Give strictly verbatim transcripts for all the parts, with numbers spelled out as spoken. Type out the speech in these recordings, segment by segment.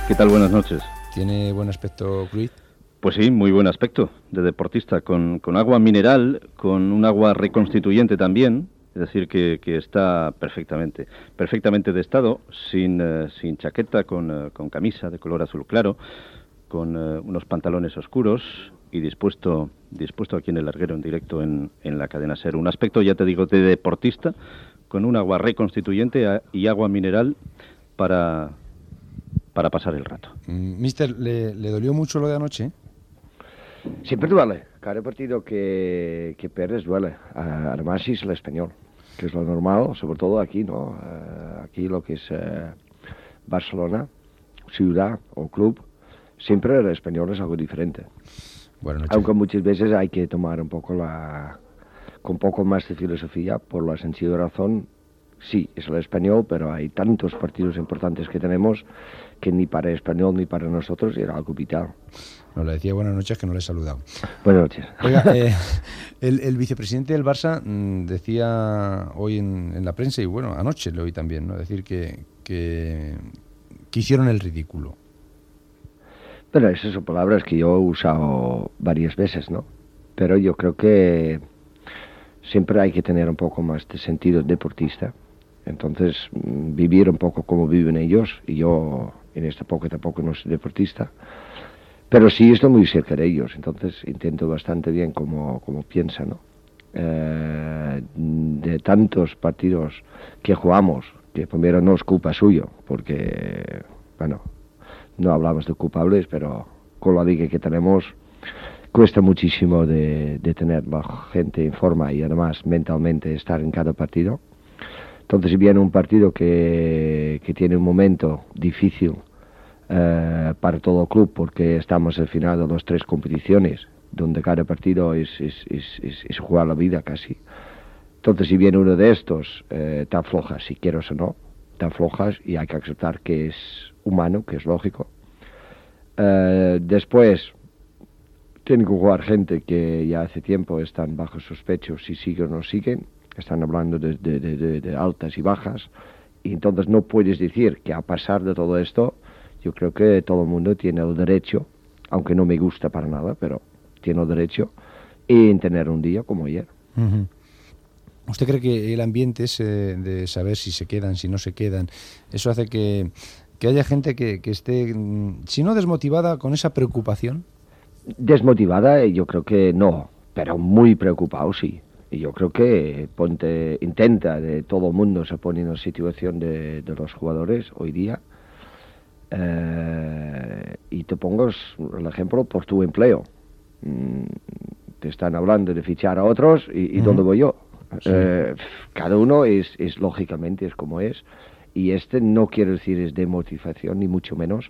¿Qué tal? Buenas noches. ¿Tiene buen aspecto Cruyff? Pues sí, muy buen aspecto de deportista, con, con agua mineral, con un agua reconstituyente también, es decir, que, que está perfectamente, perfectamente de estado, sin, eh, sin chaqueta, con, eh, con camisa de color azul claro, con eh, unos pantalones oscuros y dispuesto, dispuesto aquí en el larguero en directo en, en la cadena SER. Un aspecto, ya te digo, de deportista, con un agua reconstituyente a, y agua mineral para, para pasar el rato. Mm, Mister, ¿le, ¿le dolió mucho lo de anoche? Siempre duele, cada partido que, que pierdes duele, uh, además si es el Español, que es lo normal, sobre todo aquí, ¿no? Uh, aquí lo que es uh, Barcelona, ciudad o club, siempre el Español es algo diferente. Buenas noches. Aunque muchas veces hay que tomar un poco la, con un poco más de filosofía, por la sencilla razón, sí, es el Español, pero hay tantos partidos importantes que tenemos que ni para el Español ni para nosotros era algo vital. No, le decía buenas noches, que no le he saludado. Buenas noches. Oiga, eh, el, el vicepresidente del Barça mmm, decía hoy en, en la prensa, y bueno, anoche lo oí también, ¿no? Decir que, que, que hicieron el ridículo. Pero esas son palabras que yo he usado varias veces, ¿no? Pero yo creo que siempre hay que tener un poco más de sentido deportista. Entonces, vivir un poco como viven ellos, y yo en esta época tampoco no soy deportista, pero sí estoy muy cerca de ellos, entonces intento bastante bien como, como piensan, ¿no? Eh, de tantos partidos que jugamos, que primero no es culpa suyo, porque, bueno, no hablamos de culpables, pero con la liga que tenemos cuesta muchísimo de, de tener la gente en forma y además mentalmente estar en cada partido. Entonces, si viene un partido que, que tiene un momento difícil eh, para todo el club, porque estamos al final de las tres competiciones, donde cada partido es, es, es, es, es jugar la vida casi. Entonces, si viene uno de estos, eh, te aflojas, si quieres o no, te aflojas y hay que aceptar que es humano, que es lógico. Eh, después, tiene que jugar gente que ya hace tiempo están bajo sospecho si siguen o no siguen. Están hablando de, de, de, de altas y bajas, y entonces no puedes decir que a pesar de todo esto, yo creo que todo el mundo tiene el derecho, aunque no me gusta para nada, pero tiene el derecho en tener un día como ayer. Uh-huh. ¿Usted cree que el ambiente ese de saber si se quedan, si no se quedan, eso hace que, que haya gente que, que esté, si no desmotivada, con esa preocupación? Desmotivada, yo creo que no, pero muy preocupado sí. Y yo creo que ponte, intenta, de todo el mundo se pone en la situación de, de los jugadores hoy día. Eh, y te pongo el ejemplo por tu empleo. Mm, te están hablando de fichar a otros y, y uh-huh. ¿Dónde voy yo? Sí. Eh, cada uno es, es lógicamente es como es. Y este no quiero decir es de motivación, ni mucho menos,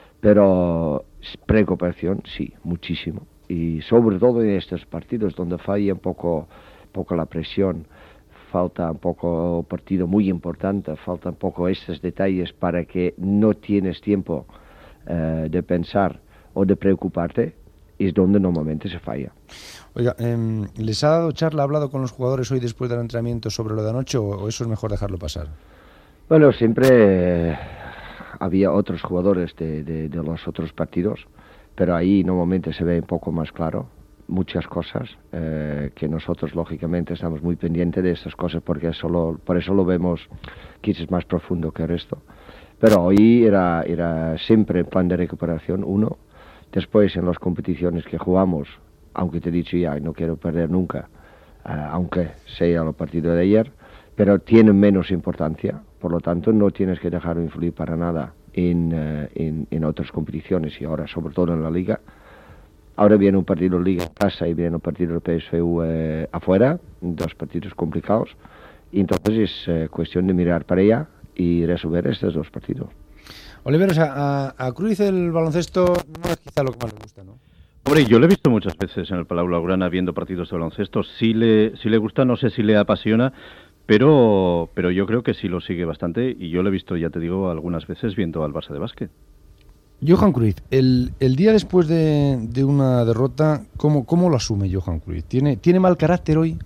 pero preocupación sí, muchísimo. Y sobre todo en estos partidos donde falla un poco... poco la presión, falta un poco partido muy importante, falta un poco estos detalles para que no tienes tiempo eh, de pensar o de preocuparte, es donde normalmente se falla. Oiga, eh, ¿les ha dado charla, ha hablado con los jugadores hoy después del entrenamiento sobre lo de anoche, o eso es mejor dejarlo pasar? Bueno, siempre eh, había otros jugadores de, de, de los otros partidos, pero ahí normalmente se ve un poco más claro muchas cosas, eh, que nosotros lógicamente estamos muy pendientes de estas cosas porque solo, por eso lo vemos quizás más profundo que el resto. Pero hoy era, era siempre en plan de recuperación uno, después en las competiciones que jugamos, aunque te he dicho ya, no quiero perder nunca, eh, aunque sea el partido de ayer, pero tienen menos importancia, por lo tanto no tienes que dejarlo influir para nada en, eh, en, en otras competiciones y ahora sobre todo en la Liga. Ahora viene un partido en Liga en casa y viene un partido del P S V eh, afuera, dos partidos complicados, y entonces es eh, cuestión de mirar para allá y resolver estos dos partidos. Oliveros, a, a Cruyff el baloncesto no es quizá lo que más le gusta, ¿no? Hombre, yo lo he visto muchas veces en el Palau Blaugrana viendo partidos de baloncesto. Sí le, sí le gusta, no sé si le apasiona, pero, pero yo creo que sí lo sigue bastante, y yo lo he visto, ya te digo, algunas veces viendo al Barça de básquet. Johan Cruyff, el, el día después de, de una derrota, ¿cómo, cómo lo asume Johan Cruyff? ¿Tiene, ¿Tiene mal carácter hoy?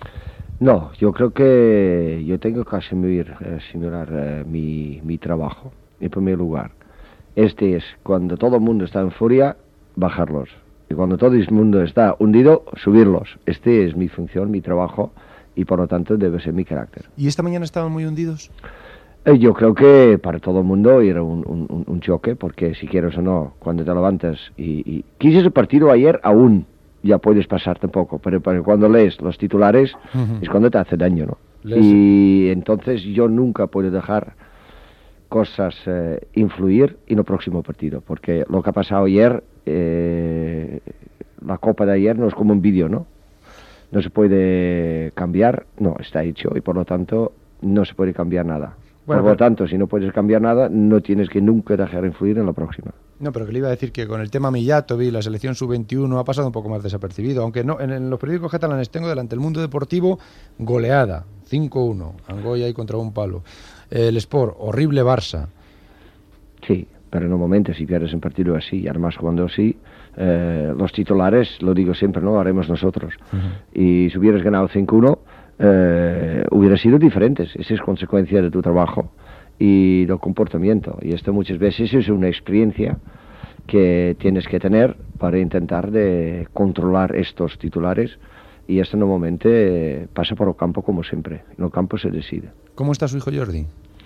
No, yo creo que yo tengo que asumir, asimilar eh, mi, mi trabajo, en primer lugar. Este es, cuando todo el mundo está en furia, bajarlos. Y cuando todo el mundo está hundido, subirlos. Este es mi función, mi trabajo, y por lo tanto debe ser mi carácter. ¿Y esta mañana estaban muy hundidos? Eh, yo creo que para todo el mundo era un, un, un choque, porque si quieres o no, cuando te levantas y... y... Quise el partido ayer aún, ya puedes pasarte un poco, pero, pero cuando lees los titulares uh-huh. es cuando te hace daño, ¿no? Les... Y entonces yo nunca puedo dejar cosas eh, influir en el próximo partido, porque lo que ha pasado ayer, eh, la Copa de ayer no es como un vídeo, ¿no? No se puede cambiar, no, está hecho, y por lo tanto no se puede cambiar nada. Bueno, por lo pero... tanto, si no puedes cambiar nada, no tienes que nunca dejar influir en la próxima. No, pero que le iba a decir que con el tema Mijatovic, la selección sub veintiuno ha pasado un poco más desapercibido, aunque no, en, en los periódicos catalanes tengo delante el Mundo Deportivo, goleada, cinco uno, Angoy ahí contra un palo. El Sport, horrible Barça. Sí, pero en un momento, si pierdes un partido así, y además jugando así, eh, los titulares, lo digo siempre, ¿no? Lo haremos nosotros. Uh-huh. Y si hubieras ganado cinco uno, eh, hubiera sido diferentes. Esa es consecuencia de tu trabajo y del comportamiento. Y esto muchas veces es una experiencia que tienes que tener para intentar de controlar estos titulares. Y esto normalmente pasa por el campo como siempre. En el campo se decide. ¿Cómo está su hijo Jordi?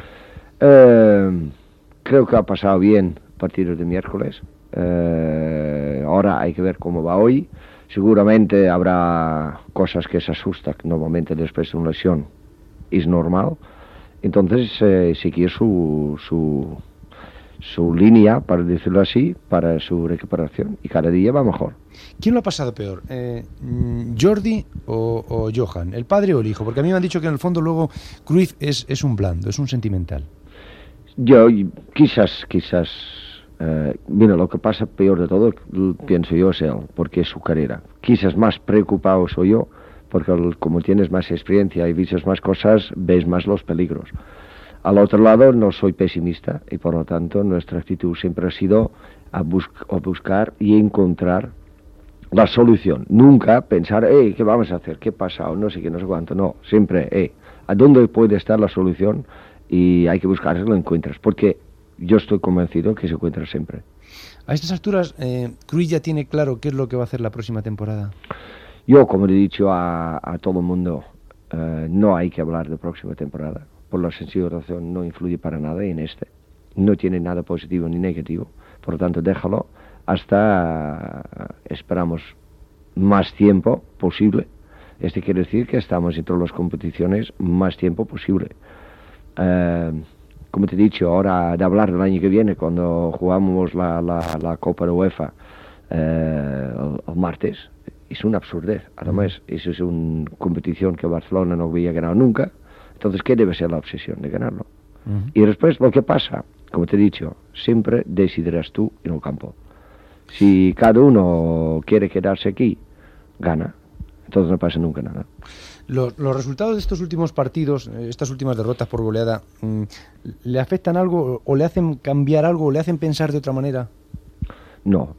Eh, creo que ha pasado bien el partido de miércoles. Eh, ahora hay que ver cómo va hoy. Seguramente habrá cosas que se asustan. Normalmente después de una lesión es normal. Entonces eh, seguir su, su, su línea, para decirlo así, para su recuperación. Y cada día va mejor. ¿Quién lo ha pasado peor? Eh, ¿Jordi o, o Johan? ¿El padre o el hijo? Porque a mí me han dicho que en el fondo luego Cruyff es, es un blando, es un sentimental. Yo, quizás, quizás... Eh, mira, lo que pasa peor de todo, pienso yo, es él, porque es su carrera. Quizás más preocupado soy yo, porque como tienes más experiencia y vistes más cosas, ves más los peligros. Al otro lado, no soy pesimista, y por lo tanto nuestra actitud siempre ha sido a, bus- a buscar y encontrar la solución. Nunca pensar, hey, ¿qué vamos a hacer? ¿Qué pasa? O no sé qué, no sé cuánto. No, siempre, hey, ¿a dónde puede estar la solución? Y hay que buscarla y lo encuentras, porque yo estoy convencido que se encuentra siempre. A estas alturas, eh, Cruyff ya tiene claro qué es lo que va a hacer la próxima temporada. Yo, como le he dicho a, a todo el mundo, eh, no hay que hablar de próxima temporada. Por la sencilla razón, no influye para nada en este. No tiene nada positivo ni negativo. Por lo tanto, déjalo hasta, uh, esperamos, más tiempo posible. Este quiere decir que estamos en todas las competiciones más tiempo posible. Uh, como te he dicho, ahora de hablar del año que viene, cuando jugamos la, la, la Copa de UEFA eh, el, el martes, es una absurdez. Además, eso es una competición que Barcelona no había ganado nunca. Entonces, ¿qué debe ser la obsesión de ganarlo? Uh-huh. Y después, lo que pasa, como te he dicho, siempre decidirás tú en el campo. Si cada uno quiere quedarse aquí, gana. Entonces no pasa nunca nada. Los, los resultados de estos últimos partidos, estas últimas derrotas por goleada, ¿le afectan algo o le hacen cambiar algo o le hacen pensar de otra manera? No,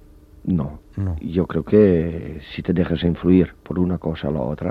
no. no. Yo creo que si te dejas influir por una cosa o la otra,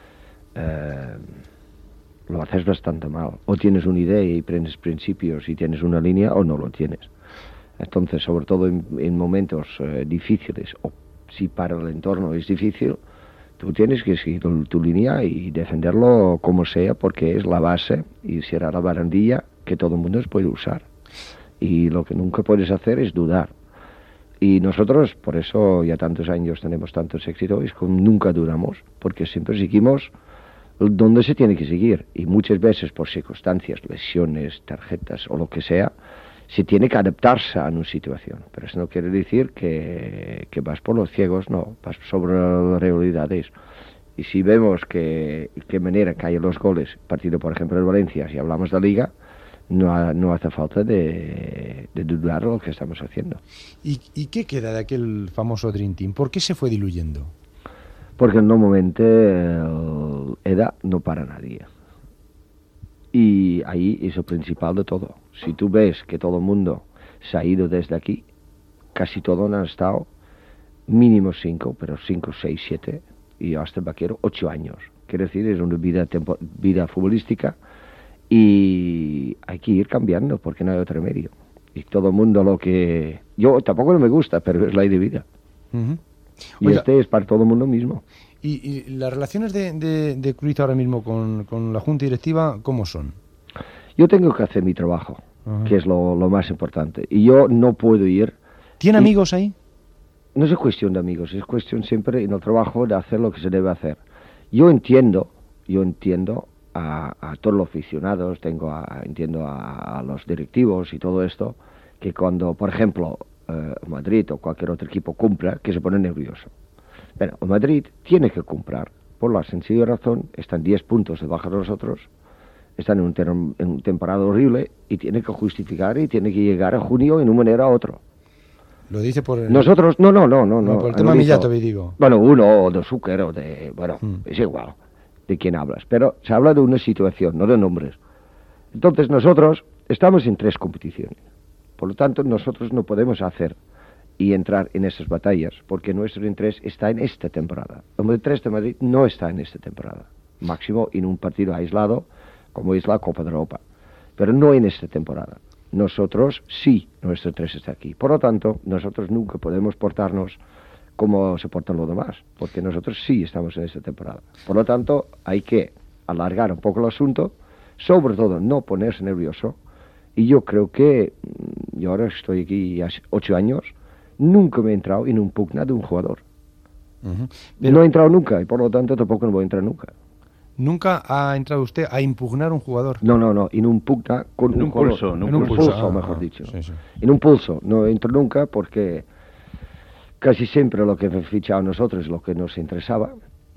eh, lo haces bastante mal. O tienes una idea y prendes principios y tienes una línea, o no lo tienes. Entonces, sobre todo en, en momentos eh, difíciles, o si para el entorno es difícil, tú tienes que seguir tu, tu línea y defenderlo como sea, porque es la base y será la barandilla que todo el mundo puede usar. Y lo que nunca puedes hacer es dudar. Y nosotros, por eso ya tantos años tenemos tantos éxitos, es que nunca dudamos, porque siempre seguimos donde se tiene que seguir. Y muchas veces por circunstancias, lesiones, tarjetas o lo que sea, se tiene que adaptarse a una situación. Pero eso no quiere decir que, que vas por los ciegos, no, vas sobre las realidades. Y si vemos que qué manera caen los goles, partido por ejemplo de Valencia, si hablamos de Liga, no, no hace falta de, de dudar lo que estamos haciendo. ¿Y, ¿Y qué queda de aquel famoso Dream Team? ¿Por qué se fue diluyendo? Porque normalmente el edad no para nadie. Y ahí es lo principal de todo. Si tú ves que todo el mundo se ha ido desde aquí, casi todos han estado mínimo cinco, pero cinco, seis, siete, y hasta el vaquero, ocho años. Quiere decir, es una vida, tempo, vida futbolística y hay que ir cambiando porque no hay otro medio. y todo el mundo lo que... Yo tampoco no me gusta, pero es ley de vida. Uh-huh. Y Oiga, este es para todo el mundo mismo. ¿Y, y las relaciones de, de, de Cruyff ahora mismo con, con la Junta Directiva, cómo son? Yo tengo que hacer mi trabajo, uh-huh. que es lo, lo más importante. Y yo no puedo ir... ¿Tiene y... amigos ahí? No es cuestión de amigos, es cuestión siempre en el trabajo de hacer lo que se debe hacer. Yo entiendo, yo entiendo a, a todos los aficionados, tengo a, entiendo a, a los directivos y todo esto, que cuando, por ejemplo, eh, Madrid o cualquier otro equipo cumpla, que se pone nervioso. Bueno, Madrid tiene que cumplir, por la sencilla razón, están diez puntos debajo de nosotros, están en un, ter- en un temporada horrible y tiene que justificar y tiene que llegar a junio en una manera u otra. Lo dice por el... Nosotros, no, no, no, no. no no por el tema Mijatovic, digo. Bueno, uno o de Zucker o de, bueno, hmm. es igual de quién hablas, pero se habla de una situación, no de nombres. Entonces nosotros estamos en tres competiciones, por lo tanto nosotros no podemos hacer y entrar en esas batallas, porque nuestro interés está en esta temporada. El de tres de Madrid no está en esta temporada, máximo en un partido aislado, como es la Copa de Europa, pero no en esta temporada. Nosotros sí, nuestro interés está aquí. Por lo tanto, nosotros nunca podemos portarnos como se portan los demás, porque nosotros sí estamos en esta temporada. Por lo tanto, hay que alargar un poco el asunto, sobre todo no ponerse nervioso, y yo creo que, yo ahora estoy aquí hace ocho años, nunca me he entrado en un pugna de un jugador. Uh-huh. Pero... No he entrado nunca, y por lo tanto tampoco no voy a entrar nunca. ¿Nunca ha entrado usted a impugnar un jugador? No, no, no, en un pugna con en un, un jugador. pulso, en un, en un pulso, pulso ah, mejor ah, dicho. Sí, sí. En un pulso, no entro nunca porque casi siempre lo que hemos fichado nosotros es lo que nos interesaba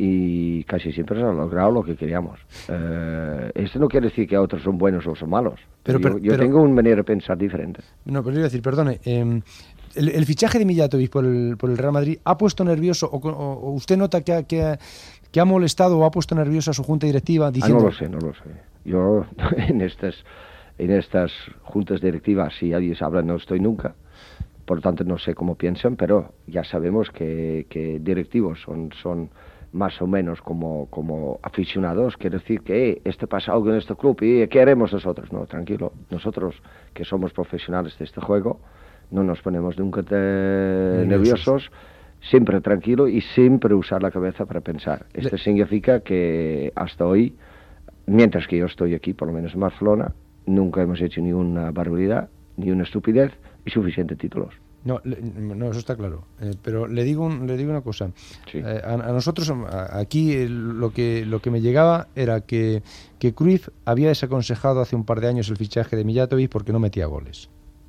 y casi siempre se ha logrado lo que queríamos. Eh, esto no quiere decir que otros son buenos o son malos, pero, pero, yo, yo pero, tengo una manera de pensar diferente. No, pero iba a decir, perdone, eh, el, el fichaje de Mijatovic por el, por el Real Madrid ha puesto nervioso, o, o, o usted nota que ha, que, ha, que ha molestado o ha puesto nerviosa a su junta directiva diciendo... Ah, no lo sé, no lo sé. Yo en estas, en estas juntas directivas, si alguien habla, no estoy nunca. Por lo tanto, no sé cómo piensan, pero ya sabemos que, que directivos son, son más o menos como, como aficionados. Quiere decir que eh, este pasa algo en este club y ¿qué haremos nosotros? No, tranquilo. Nosotros, que somos profesionales de este juego, no nos ponemos nunca de nerviosos, siempre tranquilo y siempre usar la cabeza para pensar. Esto Le... significa que hasta hoy, mientras que yo estoy aquí, por lo menos en Barcelona, nunca hemos hecho ni una barbaridad, ni una estupidez y suficientes títulos. No, le, no, eso está claro. Eh, pero le digo, un, le digo una cosa. Sí. Eh, a, a nosotros, a, aquí, el, lo que lo que me llegaba era que, que Cruyff había desaconsejado hace un par de años el fichaje de Mijatovic porque no metía goles.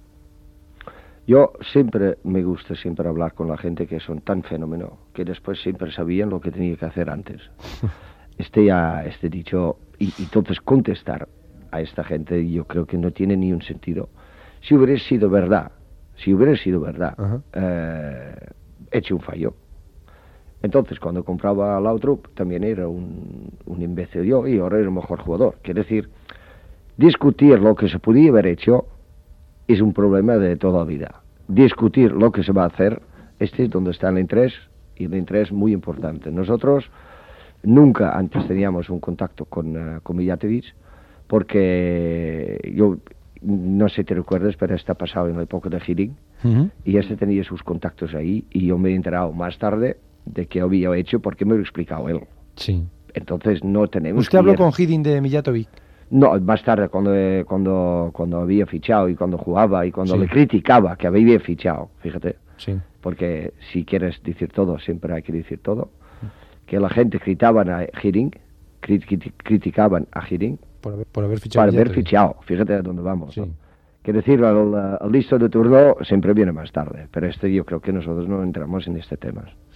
Yo siempre me gusta siempre hablar con la gente que son tan fenómeno que después siempre sabían lo que tenía que hacer antes. Este ya, este dicho, y, y entonces contestar a esta gente yo creo que no tiene ni un sentido. Si hubiera sido verdad, si hubiera sido verdad, uh-huh. eh, he hecho un fallo. Entonces, cuando compraba a Laudrup, también era un, un imbécil yo, y ahora era el mejor jugador. Quiere decir, discutir lo que se podía haber hecho es un problema de toda la vida. Discutir lo que se va a hacer, este es donde está el interés, y el interés es muy importante. Nosotros nunca antes teníamos un contacto con, uh, con Mijatovic, porque yo... no sé si te recuerdas, pero está pasado en la época de Hiddink, uh-huh. y este tenía sus contactos ahí, y yo me he enterado más tarde de que había hecho porque me lo ha explicado él. Sí. Entonces no tenemos... ¿Usted habló ir... con Hiddink de Mijatovic? No, más tarde, cuando, cuando, cuando había fichado y cuando jugaba y cuando sí. le criticaba que había fichado, fíjate. Sí. Porque si quieres decir todo, siempre hay que decir todo. Que la gente criticaban a Hiddink, crit, crit, criticaban a Hiddink, Por haber, por haber fichado. Por haber fichado, fíjate a dónde vamos. Sí. ¿no? Quiere decir, el, el listo de turno siempre viene más tarde, pero este yo creo que nosotros no entramos en este tema.